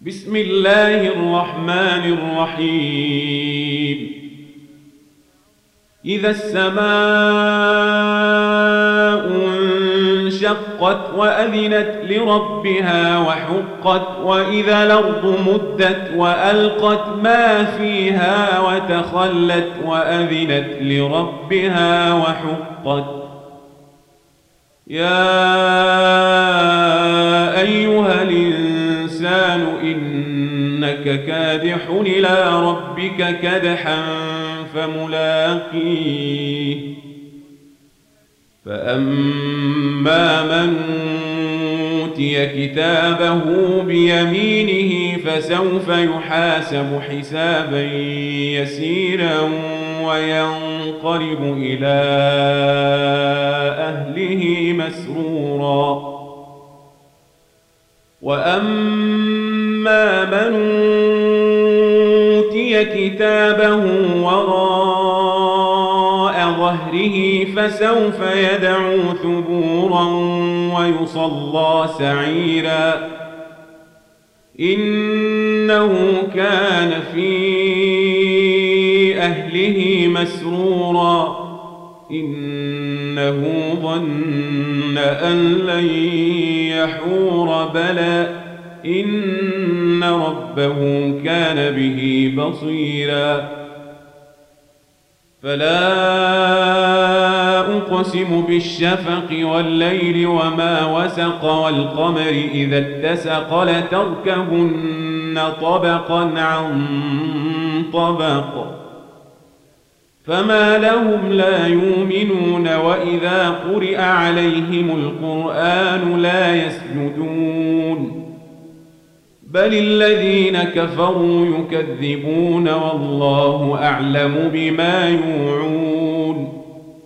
بسم الله الرحمن الرحيم إذا السماء انشقت وأذنت لربها وحقت وإذا الأرض مدت وألقت ما فيها وتخلت وأذنت لربها وحقت يا أيها الإنسان إنك كادح إلى ربك كدحا فملاقيه فأما من أوتي كتابه بيمينه فسوف يحاسب حسابا يسيرا وينقلب إلى أهله مسرورا وأما من أوتي كتابه وراء ظهره فسوف يدعو ثبورا ويصلى سعيرا إنه كان في أهله مسرورا إنه ظن أن لن يحور بلى إن ربه كان به بصيرا فلا أقسم بالشفق والليل وما وسق والقمر إذا اتسق لتركبن طبقا عن طبق فما لهم لا يؤمنون وإذا قرئ عليهم القرآن لا يسجدون بل الذين كفروا يكذبون والله أعلم بما يوعون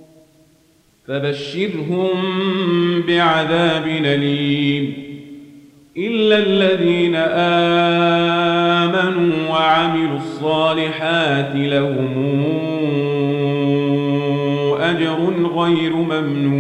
فبشرهم بعذاب أليم إلا الذين آمنوا وعملوا الصالحات لهم أجر غير ممنون